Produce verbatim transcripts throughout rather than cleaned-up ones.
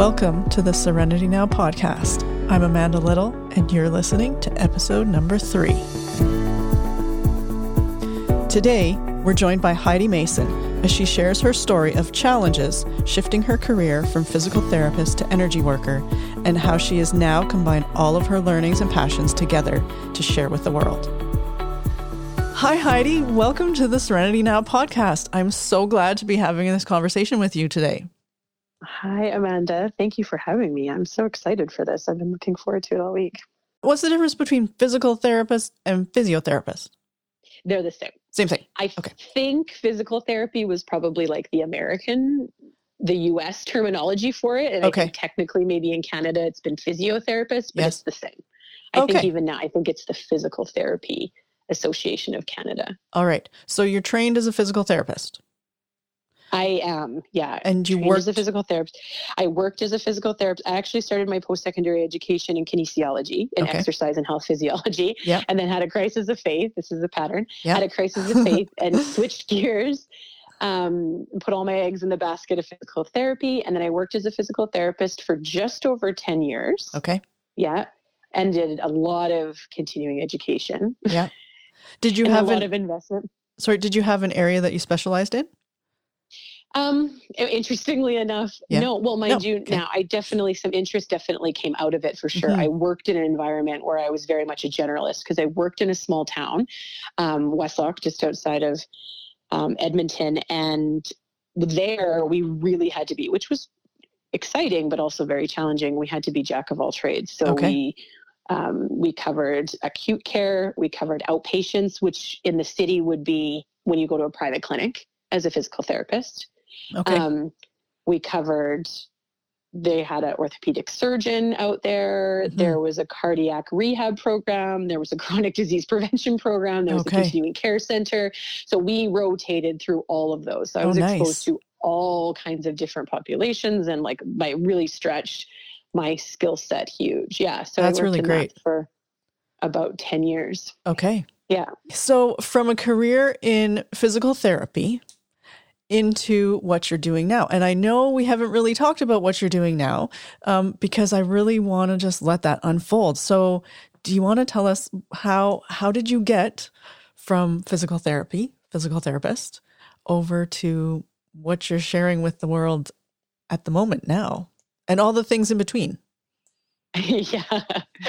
Welcome to the Serenity Now podcast. I'm Amanda Little, and you're listening to episode number three. Today, we're joined by Heidi Mason as she shares her story of challenges shifting her career from physical therapist to energy worker, and how she has now combined all of her learnings and passions together to share with the world. Hi, Heidi. Welcome to the Serenity Now podcast. I'm so glad to be having this conversation with you today. Hi, Amanda. Thank you for having me. I'm so excited for this. I've been looking forward to it all week. What's the difference between physical therapist and physiotherapist? They're the same. Same thing. I okay. think physical therapy was probably like the American, the U S terminology for it. And okay. I think technically maybe in Canada it's been physiotherapist, but yes. it's the same. I okay. think even now, I think it's the Physical Therapy Association of Canada. All right. So you're trained as a physical therapist? I am, yeah. And you worked as a physical therapist. I worked as a physical therapist. I actually started my post-secondary education in kinesiology, in okay. exercise and health physiology, yep. and then had a crisis of faith. This is a pattern. Yep. Had a crisis of faith and switched gears, um, put all my eggs in the basket of physical therapy. And then I worked as a physical therapist for just over ten years. Okay. Yeah. And did a lot of continuing education. Yeah. Did you and have a lot an, of investment? Sorry, did you have an area that you specialized in? Um, interestingly enough, yeah. no, well, mind no. you, okay. now I definitely, some interest definitely came out of it for sure. Mm-hmm. I worked in an environment where I was very much a generalist because I worked in a small town, um, Westlock, just outside of, um, Edmonton. And there we really had to be, which was exciting, but also very challenging. We had to be jack of all trades. So okay. we, um, we covered acute care, we covered outpatients, which in the city would be when you go to a private clinic as a physical therapist. Okay. Um, we covered, they had an orthopedic surgeon out there. Mm-hmm. There was a cardiac rehab program. There was a chronic disease prevention program. There was okay. a continuing care center. So we rotated through all of those. So I was oh, nice. exposed to all kinds of different populations and like my really stretched my skill set huge. Yeah. So that's I worked really in great that for about ten years. Okay. Yeah. So from a career in physical therapy into what you're doing now. And I know we haven't really talked about what you're doing now um, because I really want to just let that unfold. So do you want to tell us how, how did you get from physical therapy, physical therapist, over to what you're sharing with the world at the moment now and all the things in between? yeah.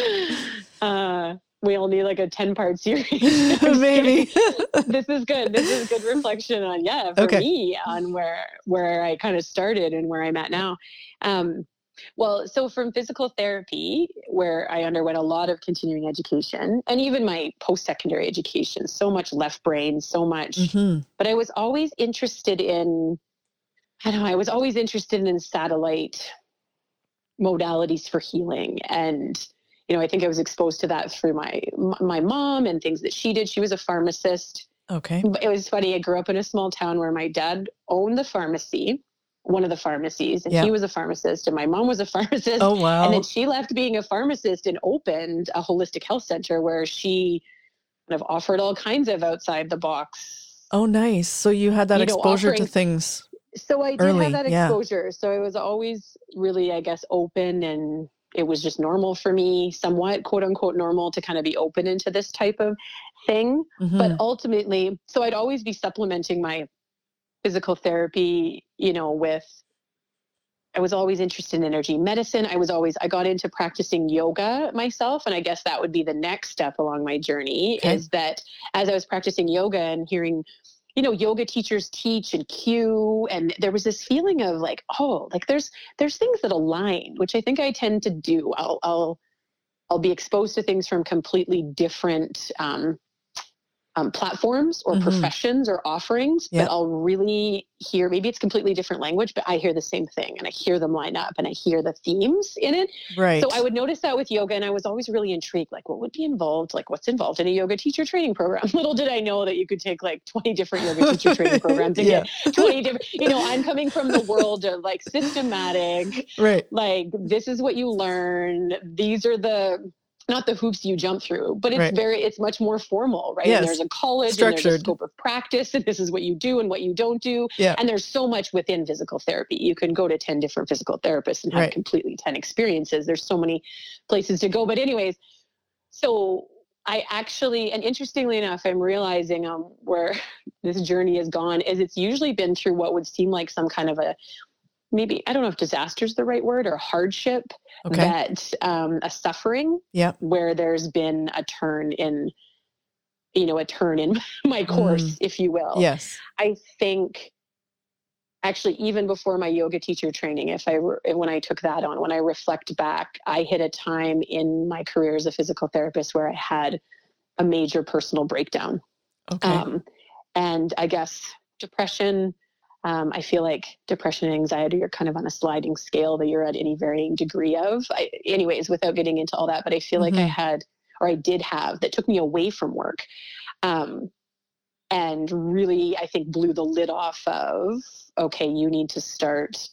Uh, we all need like a ten part series. Maybe. This is good. This is good reflection on, yeah, for okay. me on where, where I kind of started and where I'm at now. Um, well, so from physical therapy, where I underwent a lot of continuing education and even my post-secondary education, so much left brain, so much, mm-hmm. but I was always interested in, I don't know, I was always interested in satellite modalities for healing. And you know, I think I was exposed to that through my my mom and things that she did. She was a pharmacist. Okay. It was funny. I grew up in a small town where my dad owned the pharmacy, one of the pharmacies, and yeah. he was a pharmacist, and my mom was a pharmacist. Oh, wow. And then she left being a pharmacist and opened a holistic health center where she kind of offered all kinds of outside the box. Oh, nice. So you had that you exposure know, offering, to things. So I did early. have that yeah. exposure. So I was always really, I guess, open, and it was just normal for me, somewhat quote unquote normal, to kind of be open into this type of thing. Mm-hmm. But ultimately, so I'd always be supplementing my physical therapy, you know, with, I was always interested in energy medicine. I was always, I got into practicing yoga myself. And I guess that would be the next step along my journey okay. is that as I was practicing yoga and hearing, you know, yoga teachers teach and cue. And there was this feeling of like, oh, like there's, there's things that align, which I think I tend to do. I'll, I'll, I'll be exposed to things from completely different, um, um, platforms or mm-hmm. professions or offerings, yep. but I'll really hear, maybe it's completely different language, but I hear the same thing and I hear them line up and I hear the themes in it. Right. So I would notice that with yoga, and I was always really intrigued, like what would be involved, like what's involved in a yoga teacher training program. Little did I know that you could take like twenty different yoga teacher training programs and yeah. get twenty different, you know, I'm coming from the world of like systematic, right. like this is what you learn. These are the, not the hoops you jump through, but it's right. very, it's much more formal, right? Yes. And there's a college Structured. and there's a scope of practice, and this is what you do and what you don't do. Yeah. And there's so much within physical therapy. You can go to ten different physical therapists and have right. completely ten experiences. There's so many places to go. But anyways, so I actually, and interestingly enough, I'm realizing um, where this journey has gone is it's usually been through what would seem like some kind of a, maybe, I don't know if disaster is the right word, or hardship, okay. that um, a suffering yep. where there's been a turn in, you know, a turn in my course, mm. if you will. Yes. I think actually, even before my yoga teacher training, if I, when I took that on, when I reflect back, I hit a time in my career as a physical therapist where I had a major personal breakdown. Okay. Um, and I guess depression, Um, I feel like depression and anxiety are kind of on a sliding scale that you're at any varying degree of. I, anyways, without getting into all that, but I feel mm-hmm. like I had, or I did have, that took me away from work, um, and really, I think, blew the lid off of, okay, you need to start.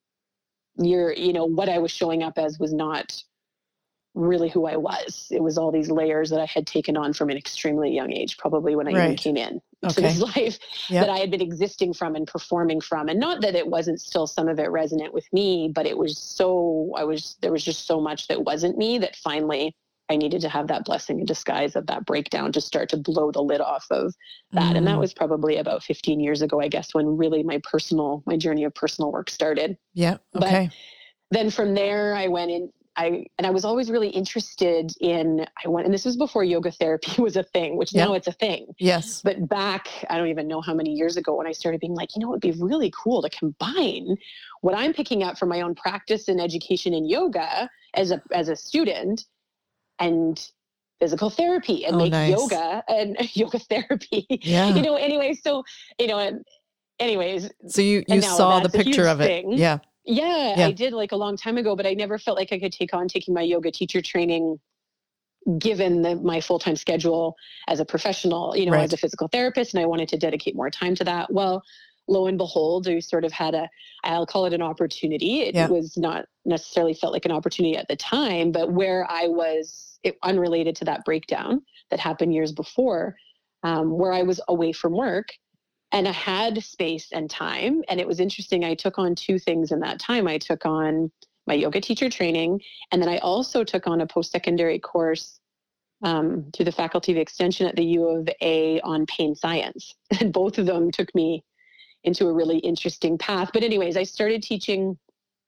You're, you know, what I was showing up as was not really who I was. It was all these layers that I had taken on from an extremely young age, probably when I right. even came in to okay. this life yep. that I had been existing from and performing from. And not that it wasn't still some of it resonant with me, but it was so, I was, there was just so much that wasn't me that finally I needed to have that blessing in disguise of that breakdown to start to blow the lid off of that. Mm. And that was probably about fifteen years ago, I guess, when really my personal, my journey of personal work started. Yeah. Okay. But then from there I went in, I, and I was always really interested in, I went, and this was before yoga therapy was a thing, which yep. now it's a thing. Yes. But back, I don't even know how many years ago when I started being like, you know, it'd be really cool to combine what I'm picking up from my own practice and education in yoga as a, as a student and physical therapy and oh, make nice. yoga and yoga therapy, yeah. you know, anyway, so, you know, and anyways. So you, you saw the picture of it. Thing. Yeah. Yeah, yeah, I did like a long time ago, but I never felt like I could take on taking my yoga teacher training given the, my full-time schedule as a professional, you know, right. as a physical therapist. And I wanted to dedicate more time to that. Well, lo and behold, we sort of had a, I'll call it an opportunity. It yeah. was not necessarily felt like an opportunity at the time, but where I was it, unrelated to that breakdown that happened years before, um, where I was away from work. And I had space and time. And it was interesting. I took on two things in that time. I took on my yoga teacher training. And then I also took on a post-secondary course um, through the Faculty of Extension at the U of A on pain science. And both of them took me into a really interesting path. But anyways, I started teaching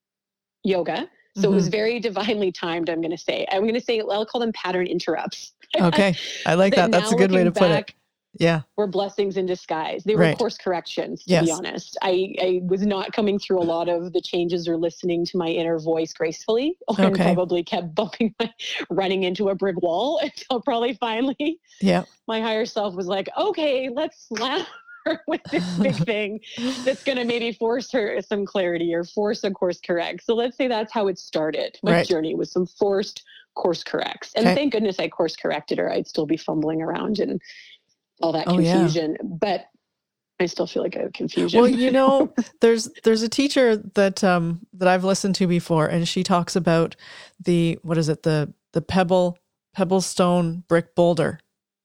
yoga. So mm-hmm. it was very divinely timed, I'm going to say. I'm going to say, I'll call them pattern interrupts. Okay. I like that. That's a good way to put back, it. Yeah. Were blessings in disguise. They were right. course corrections, to yes. be honest. I, I was not coming through a lot of the changes or listening to my inner voice gracefully. Or okay. I probably kept bumping my, running into a brick wall until probably finally yeah. my higher self was like, okay, let's slap her with this big thing that's going to maybe force her some clarity or force a course correct. So let's say that's how it started. My right. journey was some forced course corrects. And okay. thank goodness I course corrected or I'd still be fumbling around and all that confusion, oh, yeah. but I still feel like I have confusion. Well, you know, there's, there's a teacher that, um, that I've listened to before, and she talks about the, what is it? The, the pebble, pebble stone brick boulder.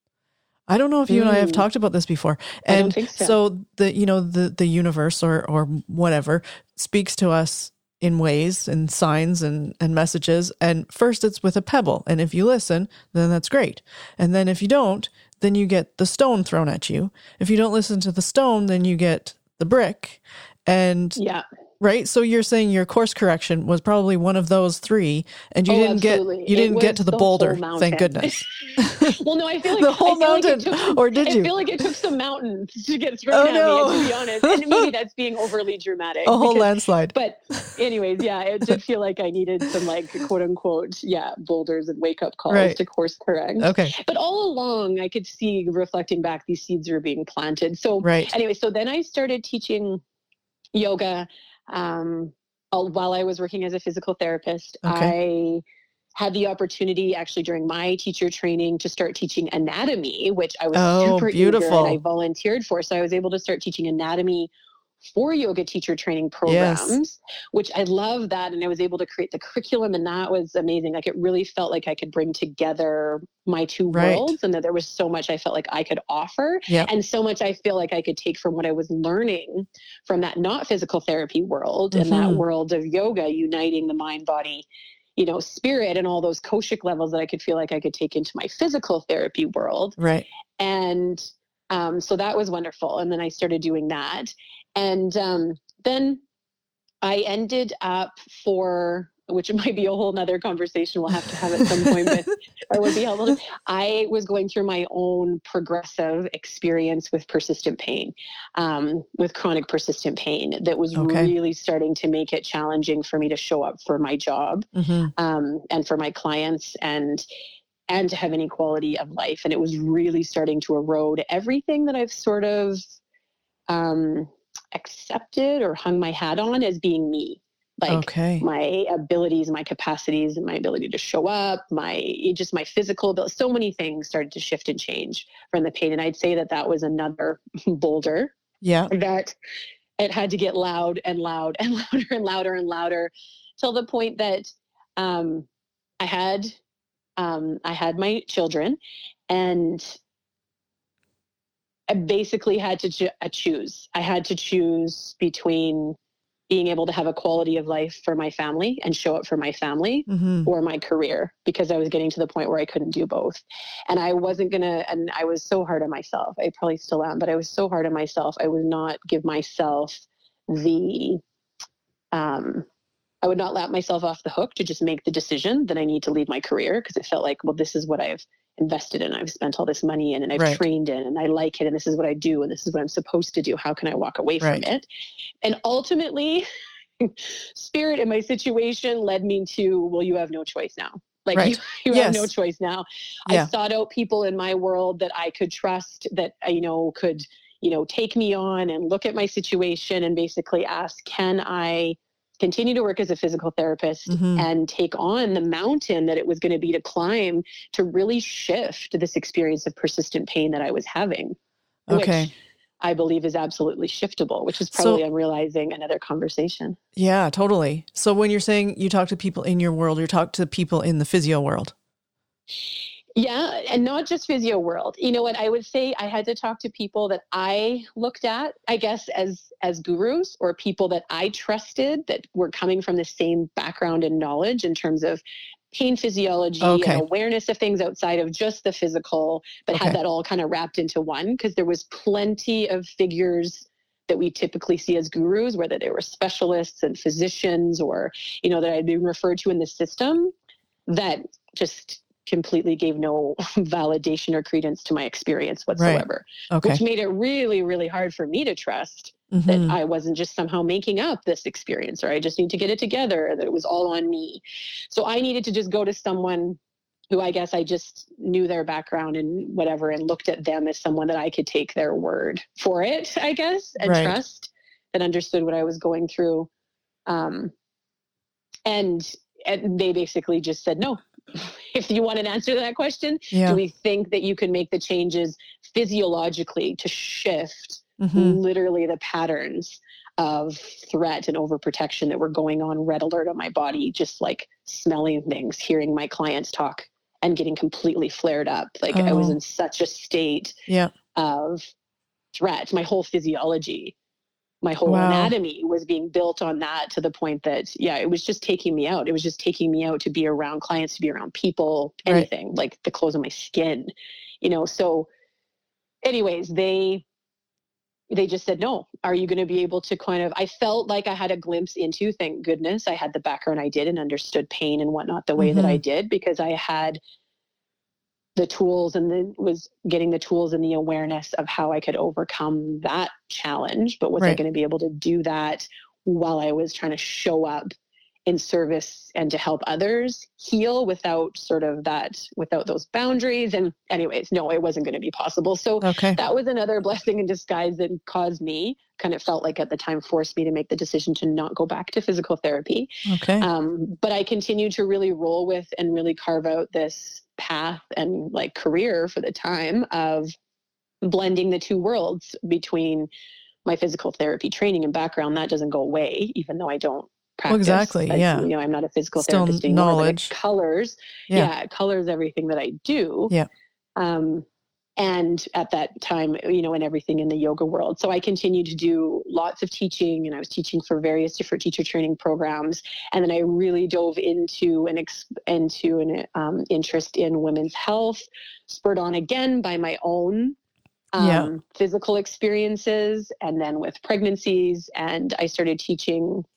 I don't know if you mm. and I have talked about this before. And I don't think so. so the, you know, the, the universe or, or whatever speaks to us in ways and signs and, and messages. And first it's with a pebble. And if you listen, then that's great. And then if you don't, then you get the stone thrown at you. If you don't listen to the stone, then you get the brick. And yeah. right. So you're saying your course correction was probably one of those three, and you oh, didn't absolutely. get you didn't it get to the, the boulder. Thank goodness. Well, no, I feel like the whole mountain, like took, or did you? I feel like it took some mountains to get thrown oh, at no. me. To be honest, and maybe that's being overly dramatic. A whole because, landslide. But, anyways, yeah, it did feel like I needed some like quote unquote, yeah, boulders and wake up calls right. to course correct. Okay. But all along, I could see reflecting back, these seeds were being planted. So right. anyway, so then I started teaching yoga. Um, while I was working as a physical therapist, okay. I had the opportunity actually during my teacher training to start teaching anatomy, which I was oh, super beautiful. eager and I volunteered for. So I was able to start teaching anatomy for yoga teacher training programs, yes. which I love that. And I was able to create the curriculum, and that was amazing. Like, it really felt like I could bring together my two right. worlds, and that there was so much I felt like I could offer yep. and so much I feel like I could take from what I was learning from that not physical therapy world mm-hmm. and that world of yoga, uniting the mind, body, you know, spirit, and all those koshic levels that I could feel like I could take into my physical therapy world. Right. And um, so that was wonderful. And then I started doing that. And um, then I ended up for, which might be a whole nother conversation we'll have to have at some point, but or would be helpful. I was going through my own progressive experience with persistent pain, um, with chronic persistent pain that was okay. really starting to make it challenging for me to show up for my job mm-hmm. um, and for my clients and and to have any quality of life. And it was really starting to erode everything that I've sort of um, accepted or hung my hat on as being me. Like okay. my abilities, my capacities, and my ability to show up, my just my physical ability. So many things started to shift and change from the pain. And I'd say that that was another boulder. Yeah. That it had to get loud and loud and louder and louder and louder till the point that um, I had um, I had my children, and I basically had to cho- choose. I had to choose between being able to have a quality of life for my family and show up for my family mm-hmm. or my career, because I was getting to the point where I couldn't do both. And I wasn't going to, and I was so hard on myself. I probably still am, but I was so hard on myself. I would not give myself the, um, I would not let myself off the hook to just make the decision that I need to leave my career, because it felt like, well, this is what I've invested in. I've spent all this money in, and I've right. trained in, and I like it. And this is what I do. And this is what I'm supposed to do. How can I walk away right. from it? And ultimately, spirit in my situation led me to, well, you have no choice now. Like right. you, you yes. have no choice now. Yeah. I sought out people in my world that I could trust, that, you know, could, you know, take me on and look at my situation and basically ask, can I continue to work as a physical therapist mm-hmm. and take on the mountain that it was going to be to climb to really shift this experience of persistent pain that I was having, okay. which I believe is absolutely shiftable, which is probably, so, I'm realizing, another conversation. Yeah, totally. So when you're saying you talk to people in your world, you talk to people in the physio world. Yeah. And not just physio world. You know what? I would say I had to talk to people that I looked at, I guess, as, as gurus, or people that I trusted that were coming from the same background and knowledge in terms of pain physiology okay. and awareness of things outside of just the physical, but okay. had that all kind of wrapped into one, because there was plenty of figures that we typically see as gurus, whether they were specialists and physicians, or, you know, that I'd been referred to in the system, that just completely gave no validation or credence to my experience whatsoever, right. okay. which made it really, really hard for me to trust mm-hmm. that I wasn't just somehow making up this experience, or I just need to get it together, that it was all on me. So I needed to just go to someone who, I guess I just knew their background and whatever, and looked at them as someone that I could take their word for it, I guess, and right. trust, that understood what I was going through. Um, and, and they basically just said, no. If you want an answer to that question, yeah. do we think that you can make the changes physiologically to shift mm-hmm. literally the patterns of threat and overprotection that were going on red alert on my body, just like smelling things, hearing my clients talk and getting completely flared up. Like oh. I was in such a state yeah. of threat. My whole physiology, my whole wow. anatomy was being built on that, to the point that, yeah, it was just taking me out. It was just taking me out to be around clients, to be around people, anything, right. like the clothes on my skin, you know? So anyways, they, they just said, no, are you going to be able to kind of, I felt like I had a glimpse into, thank goodness I had the background I did and understood pain and whatnot the way mm-hmm. that I did, because I had the tools and then was getting the tools and the awareness of how I could overcome that challenge. But was right. I going to be able to do that while I was trying to show up in service and to help others heal without sort of that, without those boundaries? And anyways, no, it wasn't going to be possible. So okay. that was another blessing in disguise that caused me, kind of felt like at the time, forced me to make the decision to not go back to physical therapy. Okay. Um, but I continued to really roll with and really carve out this path and like career for the time of blending the two worlds between my physical therapy training and background, that doesn't go away, even though I don't practice. Well, exactly. I, yeah. You know, I'm not a physical Still therapist anymore, knowledge. but it colors. Yeah. yeah. It colors everything that I do. Yeah. Um, and at that time, you know, and everything in the yoga world. So I continued to do lots of teaching, and I was teaching for various different teacher training programs. And then I really dove into an, ex- into an um, interest in women's health, spurred on again by my own um, yeah. physical experiences, and then with pregnancies. And I started teaching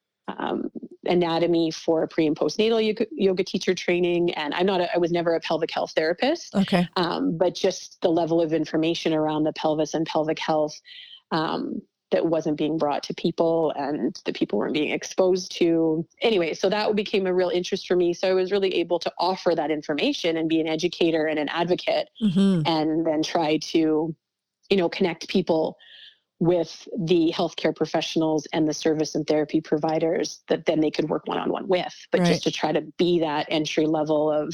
um, anatomy for pre and postnatal yoga, yoga teacher training. And I'm not, a, I was never a pelvic health therapist. Okay. Um, but just the level of information around the pelvis and pelvic health, um, that wasn't being brought to people and that people weren't being exposed to. Anyway, so that became a real interest for me. So I was really able to offer that information and be an educator and an advocate, mm-hmm. and then try to, you know, connect people with the healthcare professionals and the service and therapy providers that then they could work one-on-one with, but right. just to try to be that entry level of,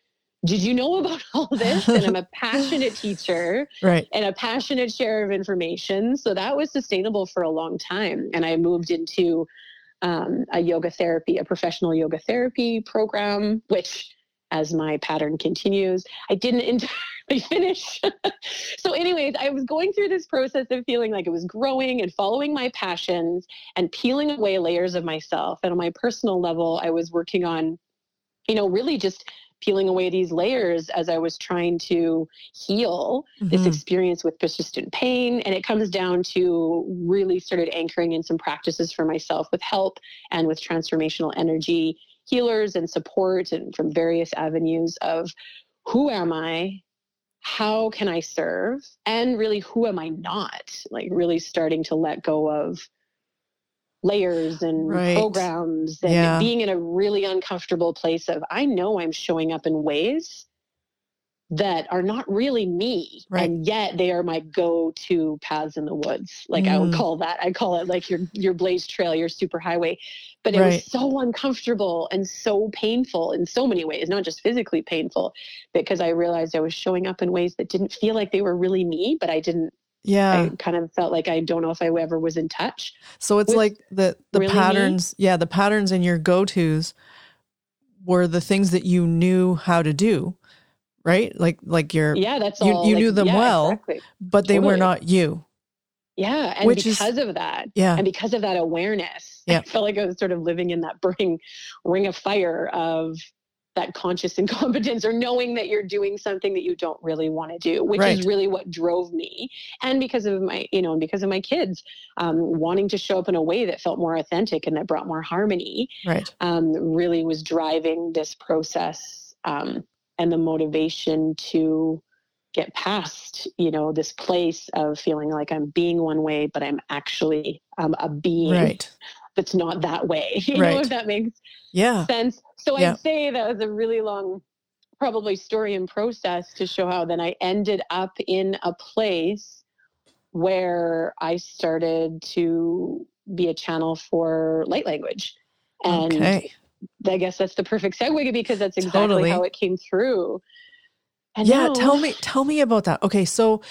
did you know about all this? And I'm a passionate teacher, right. and a passionate sharer of information. So that was sustainable for a long time. And I moved into um, a yoga therapy, a professional yoga therapy program, which, as my pattern continues, I didn't entirely finish. So anyways, I was going through this process of feeling like it was growing and following my passions and peeling away layers of myself. And on my personal level, I was working on, you know, really just peeling away these layers as I was trying to heal mm-hmm. this experience with persistent pain. And it comes down to really started anchoring in some practices for myself with help and with transformational energy healers and support, and from various avenues of who am I, how can I serve, and really who am I not, like really starting to let go of layers and right. programs, and yeah. being in a really uncomfortable place of, I know I'm showing up in ways that are not really me. Right. And yet they are my go-to paths in the woods. Like mm. I would call that, I call it like your, your blaze trail, your super highway. But it right. was so uncomfortable and so painful in so many ways, not just physically painful, because I realized I was showing up in ways that didn't feel like they were really me, but I didn't, yeah. I kind of felt like I don't know if I ever was in touch. So it's like the, the really patterns, me. yeah, the patterns in your go-tos were the things that you knew how to do. Right? Like, like you're, yeah, that's you, all. you like, knew them yeah, well, exactly. but they totally. were not you. Yeah. And Which because is, of that, yeah. and because of that awareness, yeah. I felt like I was sort of living in that burning ring of fire of that conscious incompetence, or knowing that you're doing something that you don't really want to do, which right. is really what drove me. And because of my, you know, and because of my kids, um, wanting to show up in a way that felt more authentic and that brought more harmony, right. um, really was driving this process, um, and the motivation to get past, you know, this place of feeling like I'm being one way, but I'm actually um, a being right. that's not that way. You right. know, if that makes yeah. sense. So yeah. I'd say that was a really long, probably story and process to show how then I ended up in a place where I started to be a channel for light language. And okay. I guess that's the perfect segue, because that's exactly totally. how it came through. And yeah. now, Tell me, tell me about that. Okay. So,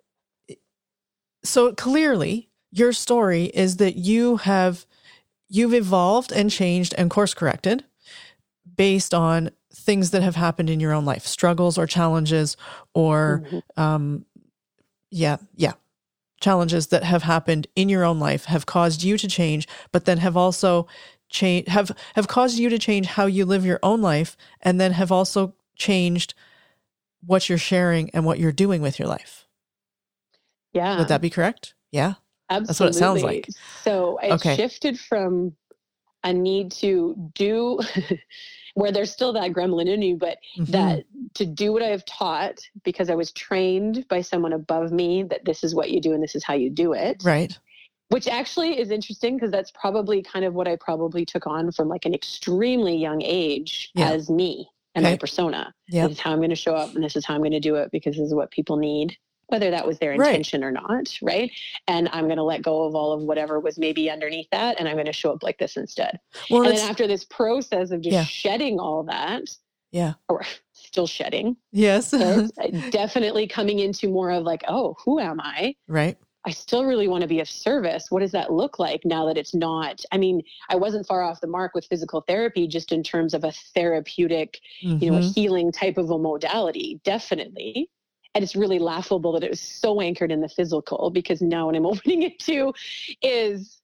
so clearly your story is that you have, you've evolved and changed and course corrected based on things that have happened in your own life, struggles or challenges, or, mm-hmm. um, yeah, yeah. challenges that have happened in your own life have caused you to change, but then have also change, have, have caused you to change how you live your own life, and then have also changed what you're sharing and what you're doing with your life. Yeah. Would that be correct? Yeah. Absolutely. That's what it sounds like. So it okay. shifted from a need to do where there's still that gremlin in you, but mm-hmm. that to do what I've taught, because I was trained by someone above me that this is what you do and this is how you do it. Right. Which actually is interesting, because that's probably kind of what I probably took on from like an extremely young age yeah. as me and okay. my persona. Yeah. This is how I'm going to show up, and this is how I'm going to do it, because this is what people need, whether that was their intention right. or not. Right. And I'm going to let go of all of whatever was maybe underneath that. And I'm going to show up like this instead. Well, and then after this process of just yeah. shedding all that, yeah, or still shedding. Yes. Definitely coming into more of like, oh, who am I? Right. I still really want to be of service. What does that look like now that it's not? I mean, I wasn't far off the mark with physical therapy, just in terms of a therapeutic, mm-hmm. you know, a healing type of a modality, definitely. And it's really laughable that it was so anchored in the physical, because now what I'm opening it to is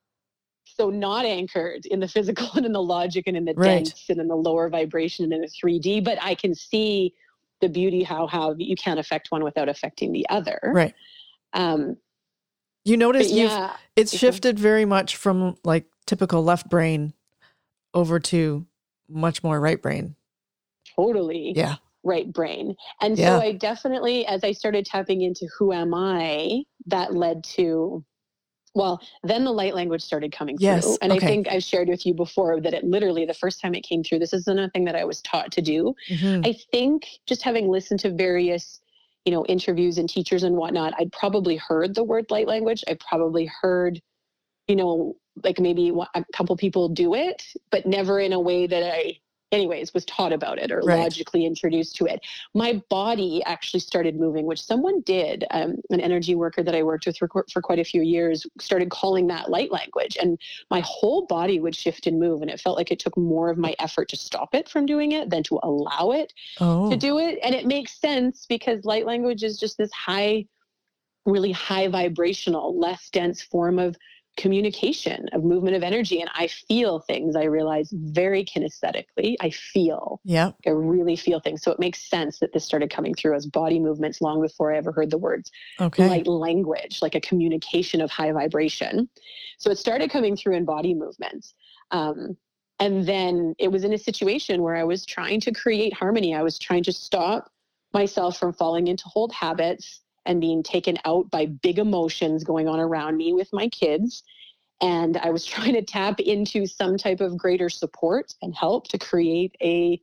so not anchored in the physical and in the logic and in the right. dense and in the lower vibration and in the three D, but I can see the beauty, how, how you can't affect one without affecting the other. Right. Um, You notice yeah, you've, it's shifted very much from like typical left brain over to much more right brain. Totally. Yeah. Right brain. And yeah. so I definitely, as I started tapping into who am I, that led to, well, then the light language started coming yes. through. And okay. I think I've shared with you before that it literally, the first time it came through, this isn't a thing that I was taught to do. Mm-hmm. I think just having listened to various you know, interviews and teachers and whatnot, I'd probably heard the word light language. I probably heard, you know, like maybe a couple people do it, but never in a way that I, anyways, was taught about it or right. logically introduced to it. My body actually started moving, which someone did, um, an energy worker that I worked with for, for quite a few years, started calling that light language. And my whole body would shift and move. And it felt like it took more of my effort to stop it from doing it than to allow it oh. to do it. And it makes sense, because light language is just this high, really high vibrational, less dense form of communication, of movement of energy. And I feel things, I realize, very kinesthetically. I feel, yeah, I really feel things. So it makes sense that this started coming through as body movements long before I ever heard the words okay. light language, like a communication of high vibration. So it started coming through in body movements. Um, and then it was in a situation where I was trying to create harmony. I was trying to stop myself from falling into old habits and being taken out by big emotions going on around me with my kids. And I was trying to tap into some type of greater support and help to create a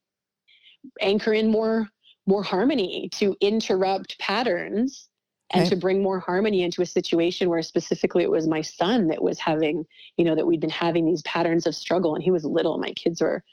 anchor in more, more harmony, to interrupt patterns and okay. to bring more harmony into a situation where specifically it was my son that was having, you know, that we'd been having these patterns of struggle. And he was little. My kids were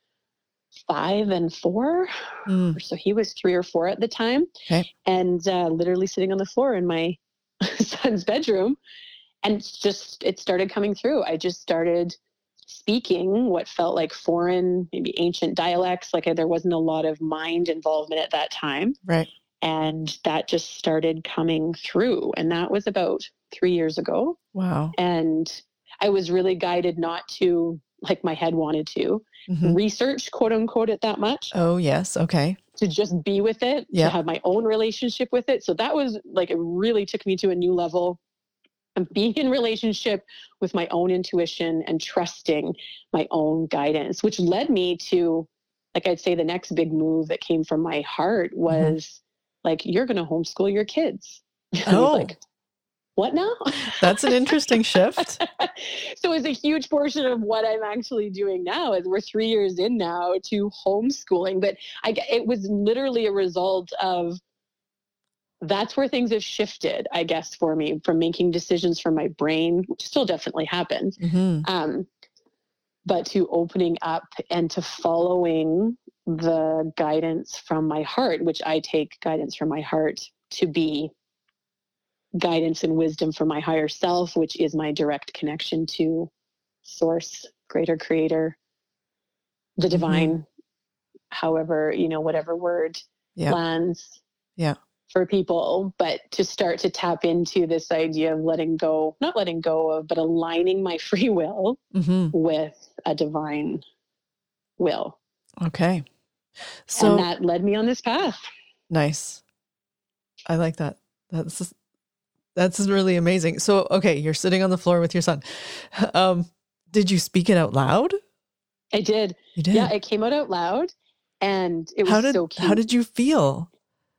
five and four. Mm. So he was three or four at the time. Okay. And uh, literally sitting on the floor in my son's bedroom. And just, it started coming through. I just started speaking what felt like foreign, maybe ancient dialects. Like there wasn't a lot of mind involvement at that time. Right. And that just started coming through. And that was about three years ago. Wow. And I was really guided not to, like my head wanted to, mm-hmm. research, quote unquote, it that much. Oh, yes. Okay. To just be with it, yeah. to have my own relationship with it. So that was like, it really took me to a new level of being in relationship with my own intuition and trusting my own guidance, which led me to, like, I'd say the next big move that came from my heart was mm-hmm. like, you're going to homeschool your kids. Oh, like, what now? That's an interesting shift. So it's a huge portion of what I'm actually doing now. Is we're three years in now to homeschooling, but I, it was literally a result of, that's where things have shifted, I guess, for me, from making decisions from my brain, which still definitely happens, mm-hmm. um, but to opening up and to following the guidance from my heart, which I take guidance from my heart to be guidance and wisdom from my higher self, which is my direct connection to source, greater creator, the divine, mm-hmm. however, you know, whatever word yeah. lands yeah. for people, but to start to tap into this idea of letting go, not letting go of, but aligning my free will mm-hmm. with a divine will. Okay. So and that led me on this path. Nice. I like that. That's That's really amazing. So, okay, you're sitting on the floor with your son. Um, did you speak it out loud? I did. You did? Yeah, it came out out loud, and it was how did, so cute. How did you feel?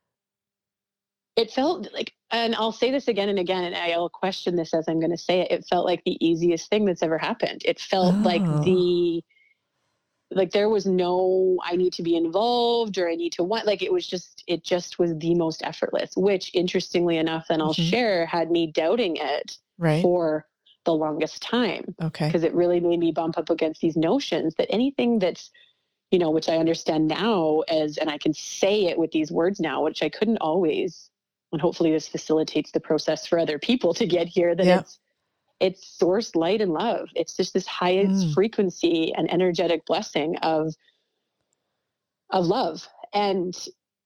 It felt like, and I'll say this again and again, and I'll question this as I'm going to say it. It felt like the easiest thing that's ever happened. It felt oh. like the, like there was no, I need to be involved or I need to want, like, it was just, it just was the most effortless, which interestingly enough, then I'll mm-hmm. share, had me doubting it right. for the longest time. Okay. Because it really made me bump up against these notions that anything that's, you know, which I understand now as, and I can say it with these words now, which I couldn't always and hopefully this facilitates the process for other people to get here, that yeah. it's, it's source, light, and love. It's just this highest mm. frequency and energetic blessing of, of love. And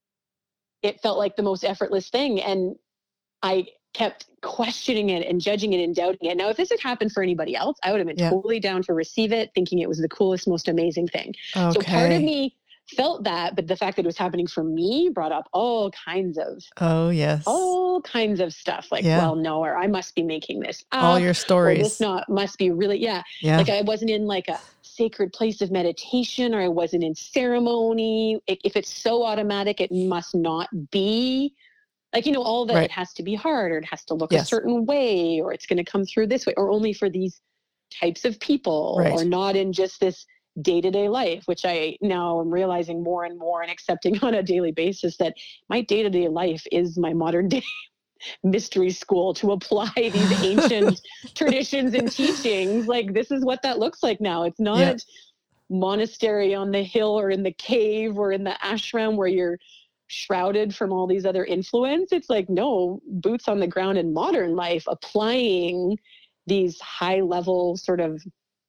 it felt like the most effortless thing. And I kept questioning it and judging it and doubting it. Now, if this had happened for anybody else, I would have been yeah. totally down to receive it, thinking it was the coolest, most amazing thing. Okay. So part of me felt that, but the fact that it was happening for me brought up all kinds of, oh yes, all kinds of stuff like, yeah. well, no, or I must be making this up, all your stories. Or this not must be really, yeah. yeah. Like I wasn't in like a sacred place of meditation, or I wasn't in ceremony. If it's so automatic, it must not be. Like, you know, all that right. it has to be hard, or it has to look yes. a certain way, or it's going to come through this way, or only for these types of people, right. or not in just this day-to-day life, which I now am realizing more and more and accepting on a daily basis, that my day-to-day life is my modern day mystery school to apply these ancient traditions and teachings. Like, this is what that looks like now. It's not yeah. monastery on the hill or in the cave or in the ashram where you're shrouded from all these other influence. It's like, no, boots on the ground in modern life, applying these high level sort of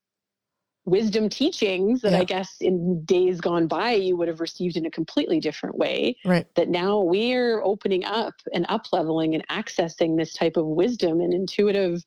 wisdom teachings that yeah. I guess in days gone by you would have received in a completely different way. Right. That now we're opening up and up leveling and accessing this type of wisdom and intuitive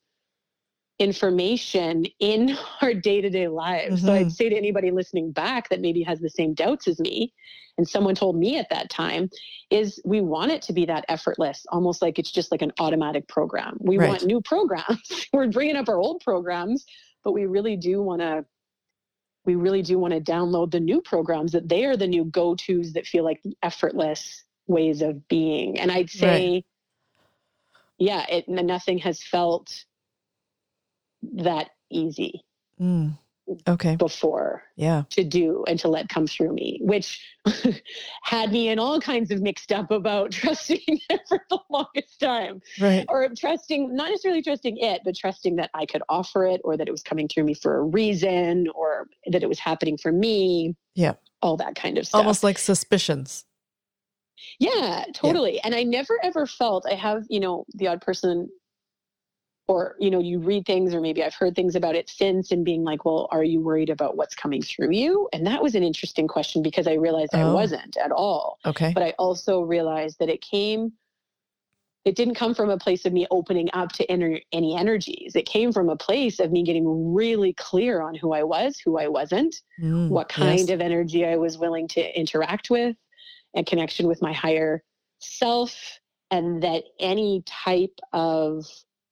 information in our day-to-day lives. Mm-hmm. So I'd say to anybody listening back that maybe has the same doubts as me, and someone told me at that time, is we want it to be that effortless, almost like it's just like an automatic program. We right. want new programs. We're bringing up our old programs, but we really do want to we really do want to download the new programs, that they are the new go-tos that feel like effortless ways of being. And I'd say, right. yeah, it, nothing has felt that easy mm. okay. before yeah. to do and to let come through me, which had me in all kinds of mixed up about trusting it for the longest time. Right. Or trusting, not necessarily trusting it, but trusting that I could offer it, or that it was coming through me for a reason, or that it was happening for me. Yeah. All that kind of stuff. Almost like suspicions. Yeah, totally. Yeah. And I never ever felt, I have, you know, the odd person, or, you know, you read things, or maybe I've heard things about it since, and being like, well, are you worried about what's coming through you? And that was an interesting question, because I realized oh. I wasn't at all. Okay. But I also realized that it came, it didn't come from a place of me opening up to enter any energies. It came from a place of me getting really clear on who I was, who I wasn't, mm, what kind yes. of energy I was willing to interact with, and connection with my higher self. And that any type of,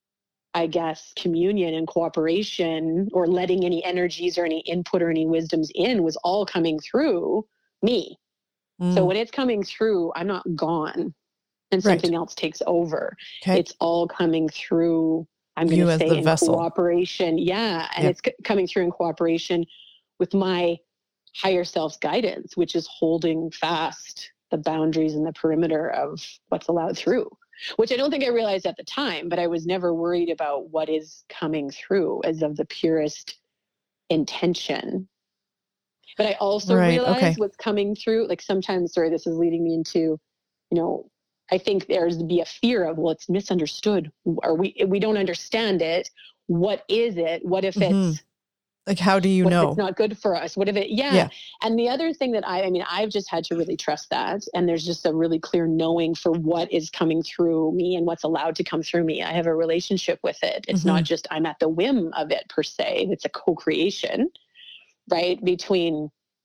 I guess, communion and cooperation, or letting any energies or any input or any wisdoms in, was all coming through me. Mm. So when it's coming through, I'm not gone and something right. else takes over. Okay. It's all coming through, I'm going to say, in vessel. cooperation. Yeah. And yep. it's c- coming through in cooperation with my higher self's guidance, which is holding fast the boundaries and the perimeter of what's allowed through. Which I don't think I realized at the time, but I was never worried about what is coming through as of the purest intention. But I also right, realized okay. what's coming through, like sometimes, sorry, this is leading me into, you know, I think there's to be a fear of, well, it's misunderstood, or we we don't understand it. What is it? What if mm-hmm. it's like, how do you what know? If it's not good for us. What if it, yeah. yeah. And the other thing that I, I mean, I've just had to really trust that. And there's just a really clear knowing for what is coming through me and what's allowed to come through me. I have a relationship with it. It's mm-hmm. not just I'm at the whim of it per se. It's a co-creation, right? Between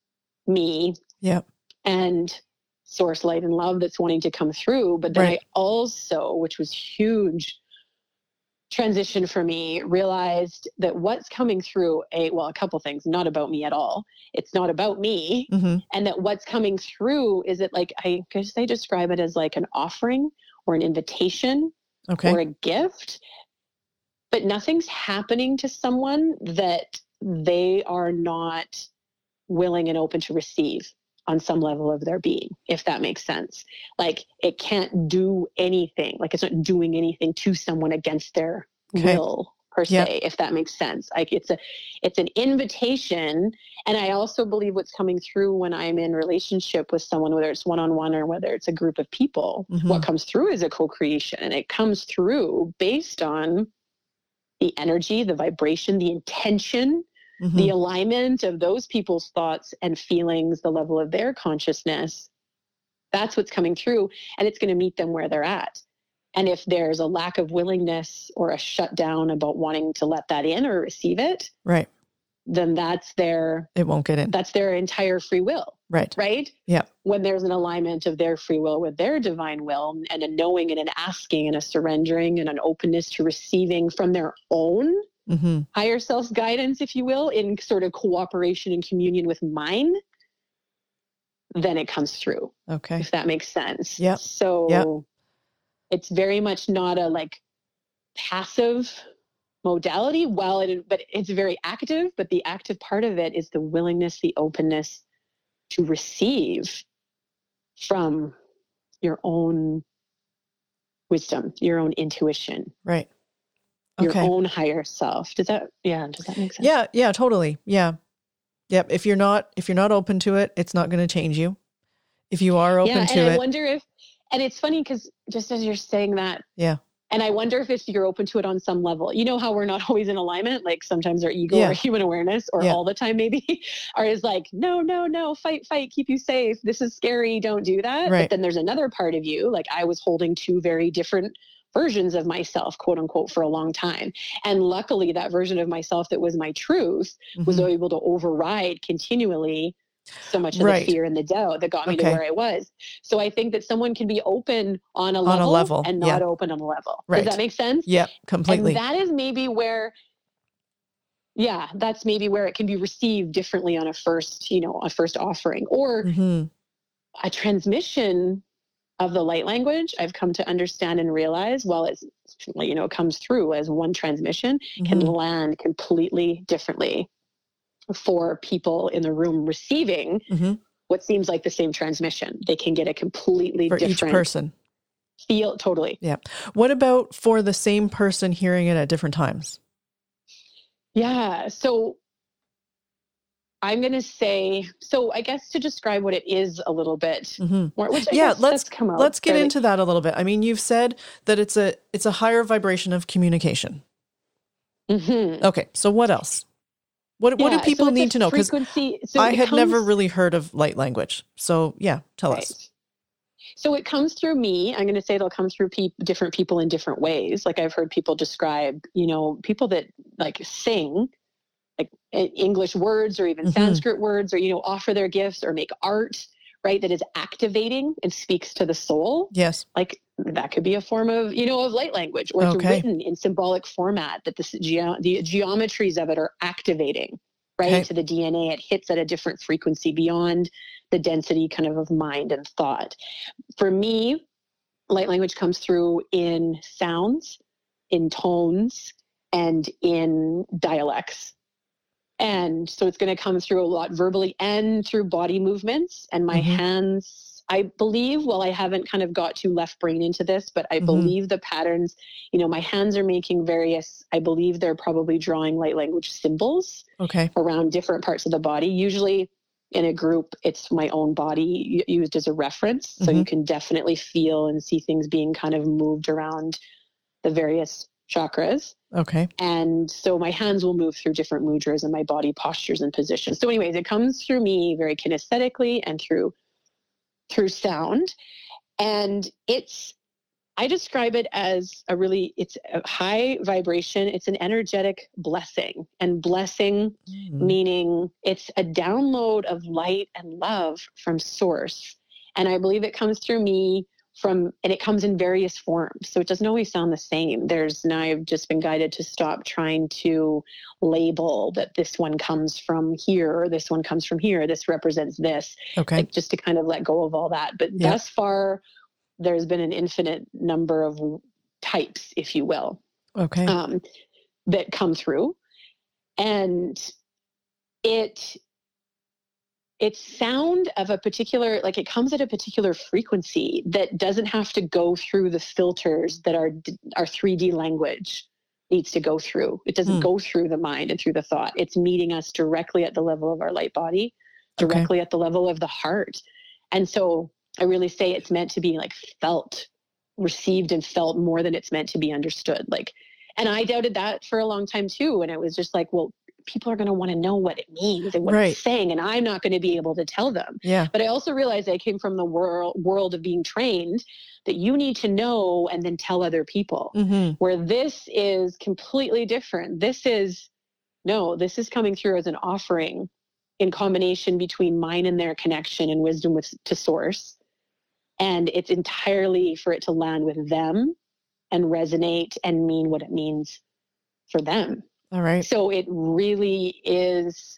me yep. and source, light, and love that's wanting to come through. But then right. I also, which was huge transition for me, realized that what's coming through, a well, a couple things, not about me at all. It's not about me. Mm-hmm. And that what's coming through is it like, I guess they describe it as like an offering or an invitation okay. or a gift, but nothing's happening to someone that they are not willing and open to receive on some level of their being, if that makes sense. Like, it can't do anything. Like, it's not doing anything to someone against their okay. will, per Yeah. se, if that makes sense. Like it's a, it's an invitation. And I also believe what's coming through when I'm in relationship with someone, whether it's one-on-one or whether it's a group of people, Mm-hmm. what comes through is a co-creation, and it comes through based on the energy, the vibration, the intention, Mm-hmm. the alignment of those people's thoughts and feelings, the level of their consciousness. That's what's coming through, and it's going to meet them where they're at. And if there's a lack of willingness or a shutdown about wanting to let that in or receive it, Right. then that's their, It won't get in. that's their entire free will. Right. Right. Yeah. When there's an alignment of their free will with their divine will, and a knowing and an asking and a surrendering and an openness to receiving from their own Mm-hmm. higher self's guidance, if you will, in sort of cooperation and communion with mine, then it comes through. Okay. If that makes sense. Yep. So Yep. it's very much not a like passive modality. Well, it, but it's very active, but the active part of it is the willingness, the openness to receive from your own wisdom, your own intuition, Right. your Okay. own higher self. Does that, yeah, does that make sense? Yeah. Yeah. Totally. Yeah. Yep. If you're not, if you're not open to it, it's not going to change you. If you are open yeah, to and it. I wonder if, and it's funny because just as you're saying that, Yeah. and I wonder if it's, you're open to it on some level. You know how we're not always in alignment, like sometimes our ego Yeah. or human awareness, or Yeah. all the time maybe, or is like, no, no, no, fight, fight, keep you safe. This is scary. Don't do that. Right. But then there's another part of you, like I was holding two very different versions of myself, quote unquote, for a long time. And luckily that version of myself that was my truth was Mhm. able to override continually so much of Right. the fear and the doubt that got me Okay. to where I was. So I think that someone can be open on a On level, a level, and yeah. not open on a level. Right. Does that make sense? Yep. Completely. And that is maybe where, yeah, that's maybe where it can be received differently on a first, you know, a first offering, or Mhm. a transmission of the light language. I've come to understand and realize, while it's, you know, comes through as one transmission, can Mhm. land completely differently for people in the room receiving Mhm. what seems like the same transmission. They can get a completely For each different person. feel. Totally. Yeah. What about for the same person hearing it at different times? Yeah. So I'm going to say, so I guess to describe what it is a little bit Mhm. more, which I Yeah, guess let's that's come out. let's get fairly- into that a little bit. I mean, you've said that it's a it's a higher vibration of communication. Mhm. Okay, so what else? What what Yeah, do so people it's a need to know? Because frequency- so I it had never comes- really heard of light language. So yeah, tell Right. us. So it comes through me. I'm going to say it'll come through pe- different people in different ways. Like I've heard people describe, you know, people that like sing, like e- English words or even Mhm. Sanskrit words, or, you know, offer their gifts or make art, right? That is activating and speaks to the soul. Yes. Like that could be a form of, you know, of light language, or it's Okay. written in symbolic format that the, ge- the geometries of it are activating, right? Okay. To the D N A, it hits at a different frequency beyond the density kind of of mind and thought. For me, light language comes through in sounds, in tones, and in dialects. And so it's going to come through a lot verbally and through body movements. And my Mhm. hands, I believe, well, I haven't kind of got too left brain into this, but I Mhm. believe the patterns, you know, my hands are making various, I believe they're probably drawing light language symbols Okay. around different parts of the body. Usually in a group, it's my own body used as a reference. So Mhm. you can definitely feel and see things being kind of moved around the various chakras. Okay. And so my hands will move through different mudras and my body postures and positions. So anyways, it comes through me very kinesthetically and through through sound. And it's, I describe it as a really, it's a high vibration. It's an energetic blessing. And blessing Mm. meaning it's a download of light and love from source. And I believe it comes through me from, and it comes in various forms. So it doesn't always sound the same. There's, now I've just been guided to stop trying to label that this one comes from here, or this one comes from here, this represents this, Okay. like just to kind of let go of all that. But Yeah. thus far, there's been an infinite number of types, if you will, Okay. um, that come through. And it, it's sound of a particular, like it comes at a particular frequency that doesn't have to go through the filters that are our three D language needs to go through. It doesn't mm. go through the mind and through the thought. It's meeting us directly at the level of our light body, directly okay. at the level of the heart. And so I really say it's meant to be like felt, received and felt more than it's meant to be understood. Like, and I doubted that for a long time too. And it was just like, well, people are going to want to know what it means and what right. it's saying, and I'm not going to be able to tell them. Yeah. But I also realized I came from the world world of being trained that you need to know and then tell other people. Mm-hmm. Where this is completely different. This is no, this is coming through as an offering in combination between mine and their connection and wisdom with to source. And it's entirely for it to land with them and resonate and mean what it means for them. All right. So it really is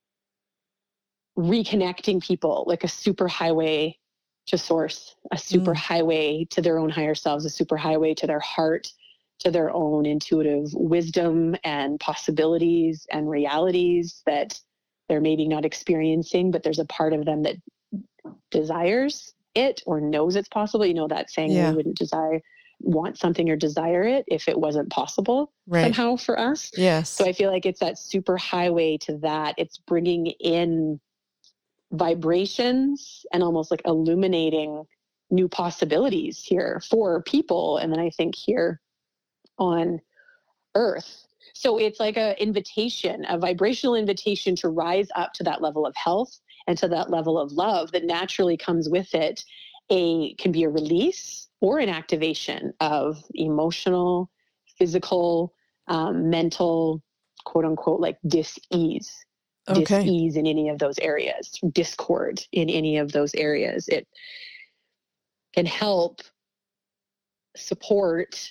reconnecting people like a super highway to source, a super mm. highway to their own higher selves, a super highway to their heart, to their own intuitive wisdom and possibilities and realities that they're maybe not experiencing, but there's a part of them that desires it or knows it's possible. You know, that saying, yeah. we wouldn't desire, want something or desire it if it wasn't possible right. somehow for us. Yes. So I feel like it's that super highway to that. It's bringing in vibrations and almost like illuminating new possibilities here for people. And then I think here on Earth. So it's like an invitation, a vibrational invitation to rise up to that level of health and to that level of love that naturally comes with it. A can be a release or an activation of emotional, physical, um, mental, quote unquote, like dis-ease. Okay. Dis-ease in any of those areas, discord in any of those areas. It can help support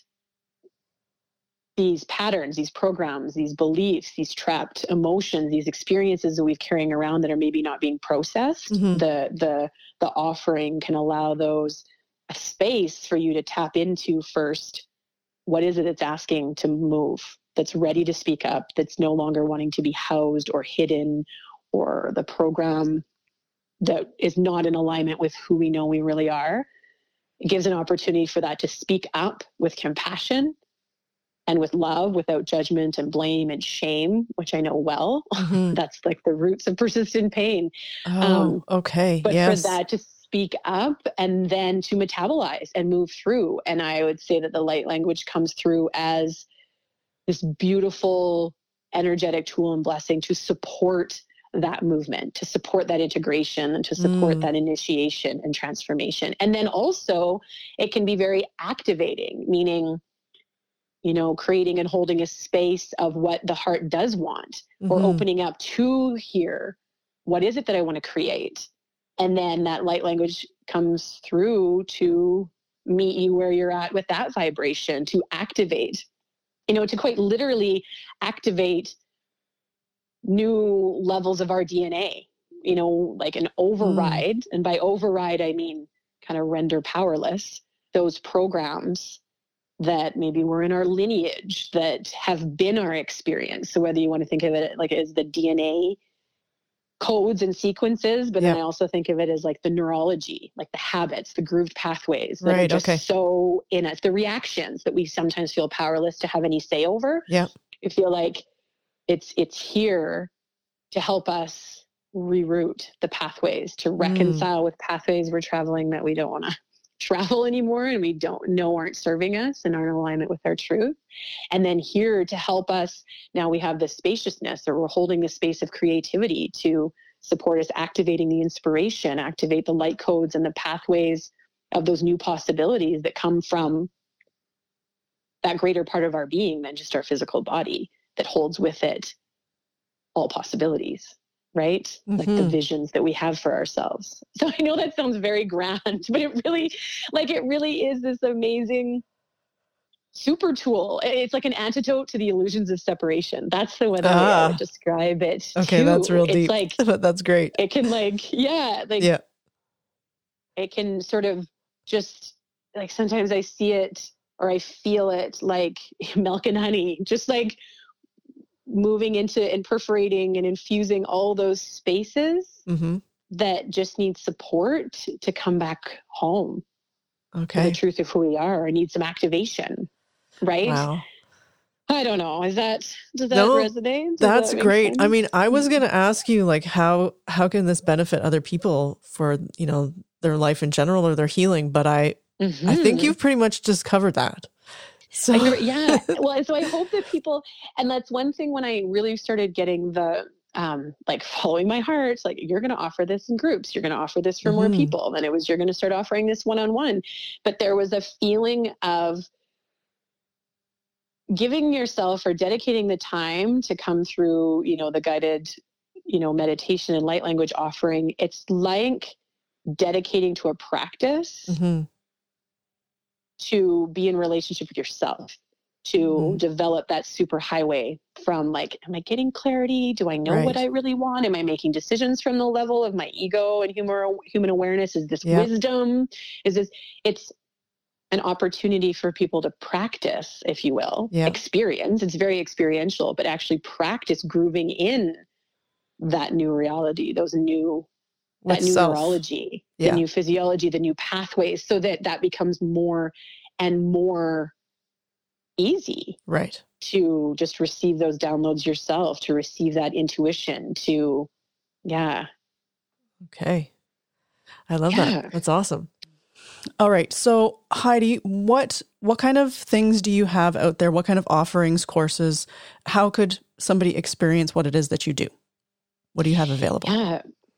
these patterns, these programs, these beliefs, these trapped emotions, these experiences that we've carrying around that are maybe not being processed. Mm-hmm. The the the offering can allow those a space for you to tap into first. What is it that's asking to move? That's ready to speak up, that's no longer wanting to be housed or hidden, or the program that is not in alignment with who we know we really are. It gives an opportunity for that to speak up with compassion and with love, without judgment and blame and shame, which I know well. Mm-hmm. That's like the roots of persistent pain. Oh, um, okay. But yes. for that to speak up and then to metabolize and move through. And I would say that the light language comes through as this beautiful, energetic tool and blessing to support that movement, to support that integration, and to support mm. that initiation and transformation. And then also it can be very activating, meaning, you know, creating and holding a space of what the heart does want, mm-hmm. or opening up to hear, what is it that I want to create? And then that light language comes through to meet you where you're at with that vibration, to activate, you know, to quite literally activate new levels of our D N A, you know, like an override. Mm. And by override, I mean kind of render powerless those programs that maybe were in our lineage that have been our experience. So whether you want to think of it like as the D N A codes and sequences, but yeah. then I also think of it as like the neurology, like the habits, the grooved pathways that right, are just okay. so in us, the reactions that we sometimes feel powerless to have any say over. Yeah. I feel like it's, it's here to help us reroute the pathways, to reconcile mm. with pathways we're traveling that we don't want to travel anymore and we don't know aren't serving us and aren't in alignment with our truth. And then here to help us, now we have this spaciousness, or we're holding this space of creativity to support us activating the inspiration, activate the light codes and the pathways of those new possibilities that come from that greater part of our being than just our physical body that holds with it all possibilities. Right? Mm-hmm. Like the visions that we have for ourselves. So I know that sounds very grand, but it really, like, it really is this amazing super tool. It's like an antidote to the illusions of separation. That's the way that ah. I would describe it. Okay. too. That's real it's deep. Like, that's great. It can like, yeah, like, yeah. it can sort of just like, sometimes I see it or I feel it like milk and honey, just like moving into and perforating and infusing all those spaces mm-hmm. that just need support to come back home. Okay. To the truth of who we are, or need some activation. Right. Wow. I don't know. Is that, does that No, resonate? Does that's that make great. sense? I mean, I was going to ask you, like, how, how can this benefit other people for, you know, their life in general or their healing? But I, mm-hmm. I think you've pretty much just covered that. So I, yeah. Well, so I hope that people, and that's one thing when I really started getting the, um, like following my heart, like you're going to offer this in groups, you're going to offer this for mm-hmm. more people. Then it was, you're going to start offering this one-on-one. But there was a feeling of giving yourself or dedicating the time to come through, you know, the guided, you know, meditation and light language offering. It's like dedicating to a practice mm-hmm. to be in relationship with yourself, to mm-hmm. develop that super highway from like, am I getting clarity? Do I know right. what I really want? Am I making decisions from the level of my ego and human, human awareness? Is this yep. wisdom? Is this, it's an opportunity for people to practice, if you will, yep. experience. It's very experiential, but actually practice grooving in that new reality, those new, with that new self. Neurology, yeah. the new physiology, the new pathways, so that that becomes more and more easy, right? To just receive those downloads yourself, to receive that intuition, to, yeah. Okay. I love yeah. that. That's awesome. All right. So Heidi, what, what kind of things do you have out there? What kind of offerings, courses? How could somebody experience what it is that you do? What do you have available? Yeah.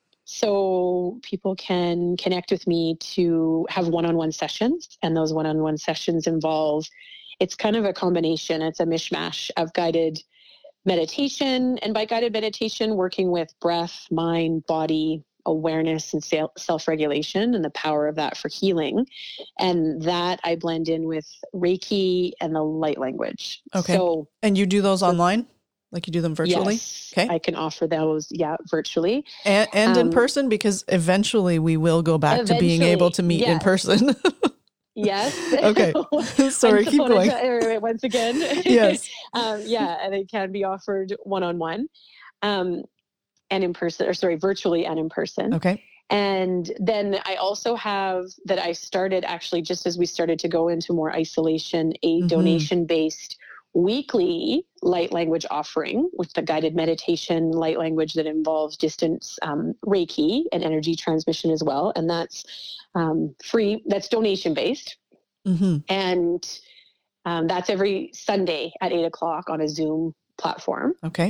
So people can connect with me to have one-on-one sessions, and those one-on-one sessions involve, it's kind of a combination. It's a mishmash of guided meditation, and by guided meditation, working with breath, mind, body, awareness, and self-regulation, and the power of that for healing. And that I blend in with Reiki and the light language. Okay. So, and you do those so, online? Like you do them virtually? Yes, okay. I can offer those, yeah, virtually. And, and um, in person, because eventually we will go back to being able to meet yes. in person. Yes. Okay. Sorry, keep going. Time, once again. Yes. um, yeah, and it can be offered one-on-one. Um, and in person, or sorry, virtually and in person. Okay. And then I also have that I started actually just as we started to go into more isolation, a mm-hmm. donation-based weekly light language offering with the guided meditation light language that involves distance um, Reiki and energy transmission as well. And that's um, free. That's donation-based. Mm-hmm. And um, that's every Sunday at eight o'clock on a Zoom platform. Okay.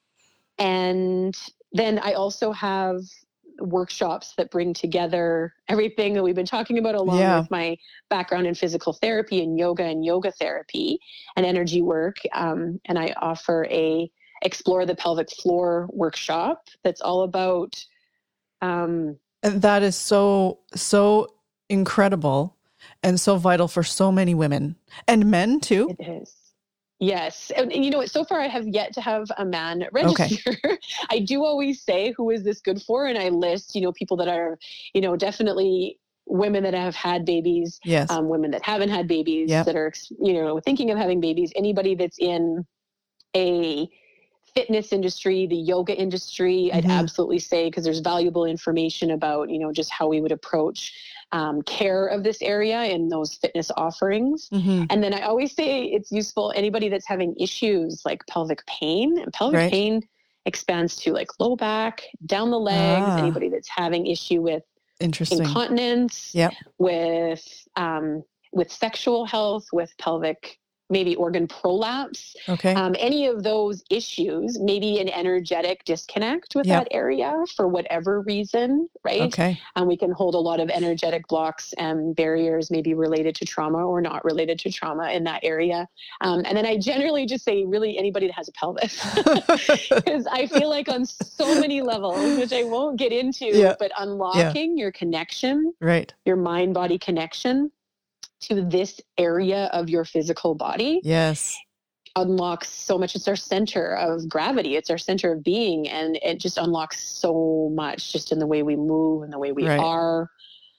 And then I also have workshops that bring together everything that we've been talking about, along yeah. with my background in physical therapy and yoga and yoga therapy and energy work. Um, and I offer a Explore the Pelvic Floor workshop that's all about... Um, and that is so, so incredible and so vital for so many women and men too. It is. Yes. And, and you know what, so far I have yet to have a man register. Okay. I do always say, who is this good for? And I list, you know, people that are, you know, definitely women that have had babies, yes. um, women that haven't had babies, yep. that are, you know, thinking of having babies, anybody that's in a fitness industry, the yoga industry, mm-hmm. I'd absolutely say, because there's valuable information about, you know, just how we would approach um, care of this area in those fitness offerings. Mm-hmm. And then I always say it's useful, anybody that's having issues like pelvic pain, and pelvic right. pain expands to like low back, down the legs, ah. anybody that's having issue with Interesting. incontinence, yep. with, um, with sexual health, with pelvic maybe organ prolapse, okay. um, any of those issues, maybe an energetic disconnect with yep. that area for whatever reason, right? Okay. And we can hold a lot of energetic blocks and barriers, maybe related to trauma or not related to trauma in that area. Um, and then I generally just say really anybody that has a pelvis, because I feel like on so many levels, which I won't get into, yeah. but unlocking yeah. your connection, right. your mind-body connection to this area of your physical body. Yes. Unlocks so much. It's our center of gravity. It's our center of being. And it just unlocks so much just in the way we move and the way we right. are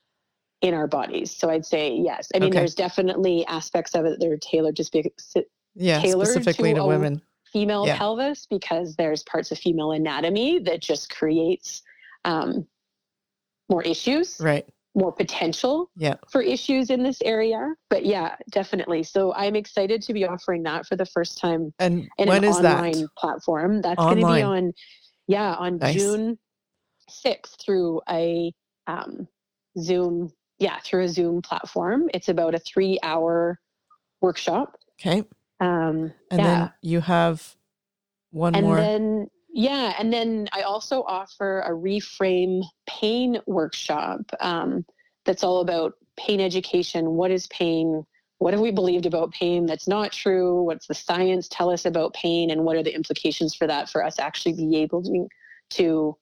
in our bodies. So I'd say, yes. I mean, okay. there's definitely aspects of it that are tailored to speak, yeah, tailored specifically to, to women. Female yeah. pelvis, because there's parts of female anatomy that just creates um, more issues. Right. more potential yeah. for issues in this area. But yeah, definitely. So I'm excited to be offering that for the first time and in when an is online that? platform. That's going to be on, yeah, on nice. June sixth through a um, Zoom, yeah, through a Zoom platform. It's about a three hour workshop. Okay. Um, and yeah. then you have one and more. then, yeah. And then I also offer a Reframe Pain workshop um, that's all about pain education. What is pain? What have we believed about pain that's not true? What's the science tell us about pain? And what are the implications for that for us actually be able to, to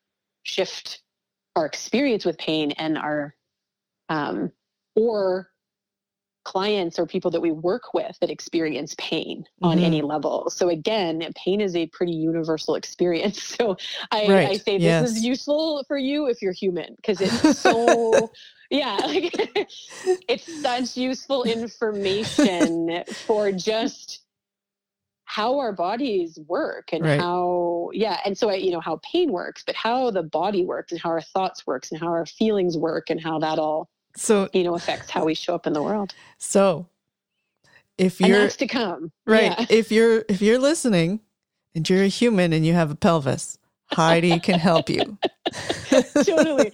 shift our experience with pain and our, um, or clients or people that we work with that experience pain on mm-hmm. any level. So again, pain is a pretty universal experience. So I, right. I say this yes. is useful for you if you're human, because it's so, yeah, like, it's such useful information for just how our bodies work and right. how, yeah. And so I, you know, how pain works, but how the body works and how our thoughts works and how our feelings work and how that all So, you know, affects how we show up in the world. So if you're and that's to come, right. Yeah. If you're, if you're listening and you're a human and you have a pelvis, Heidi can help you. Totally.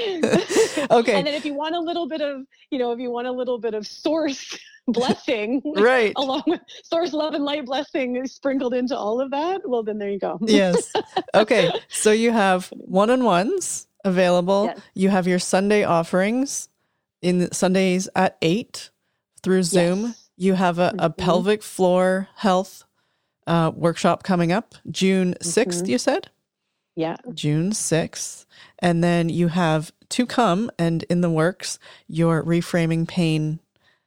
Okay. And then if you want a little bit of, you know, if you want a little bit of source blessing, right. along with source love and light blessing sprinkled into all of that, well, then there you go. Yes. Okay. So you have one-on-ones available. Yes. You have your Sunday offerings in Sundays at eight through Zoom. Yes. You have a, a mm-hmm. pelvic floor health uh, workshop coming up June sixth, mm-hmm. you said? Yeah. June sixth. And then you have to come and in the works, your Reframing Pain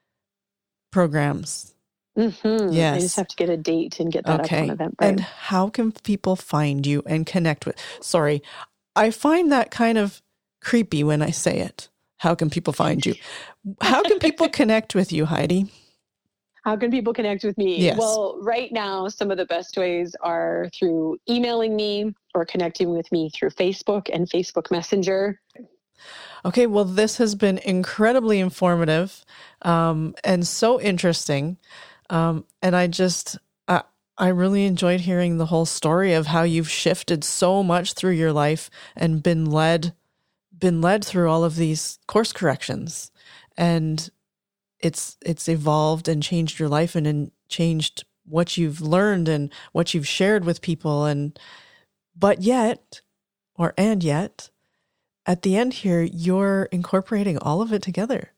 programs. Mm-hmm. Yes. I just have to get a date and get that okay. up on Eventbrite. And how can people find you and connect with? Sorry, I find that kind of creepy when I say it. How can people find you? How can people connect with you, Heidi? How can people connect with me? Yes. Well, right now, some of the best ways are through emailing me or connecting with me through Facebook and Facebook Messenger. Okay, well, this has been incredibly informative um, and so interesting. Um, and I just, I, I really enjoyed hearing the whole story of how you've shifted so much through your life and been led, been led through all of these course corrections. And it's it's evolved and changed your life and, and changed what you've learned and what you've shared with people. And but yet, or and yet, at the end here, you're incorporating all of it together.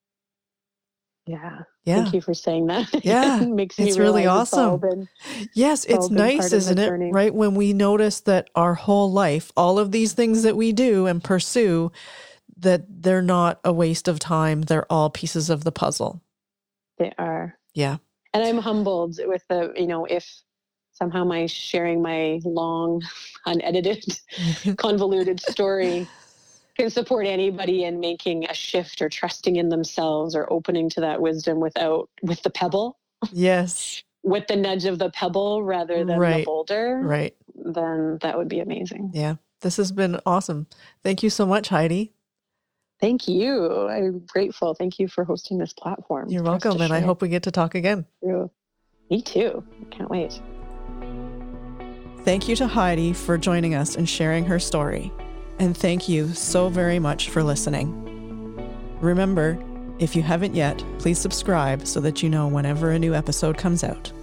Yeah. Yeah. Thank you for saying that. Yeah. It makes me it's really awesome. It's been, yes, it's, it's nice, isn't it? Journey. Right? When we notice that our whole life, all of these things that we do and pursue, that they're not a waste of time. They're all pieces of the puzzle. They are. Yeah. And I'm humbled with the, you know, if somehow my sharing my long, unedited, convoluted story can support anybody in making a shift or trusting in themselves or opening to that wisdom without, with the pebble. Yes. With the nudge of the pebble rather than right. the boulder. Right. Then that would be amazing. Yeah. This has been awesome. Thank you so much, Heidi. Thank you. I'm grateful. Thank you for hosting this platform. You're welcome. And I hope we get to talk again. Me too. Can't wait. Thank you to Heidi for joining us and sharing her story. And thank you so very much for listening. Remember, if you haven't yet, please subscribe so that you know whenever a new episode comes out.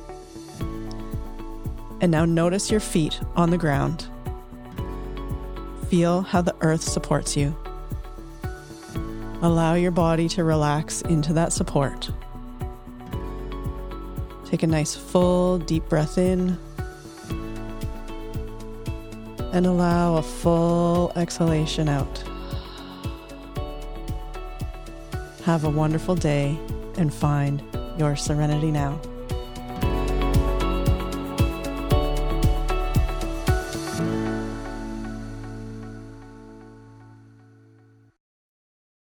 And now notice your feet on the ground. Feel how the earth supports you. Allow your body to relax into that support. Take a nice full deep breath in and allow a full exhalation out. Have a wonderful day and find your serenity now.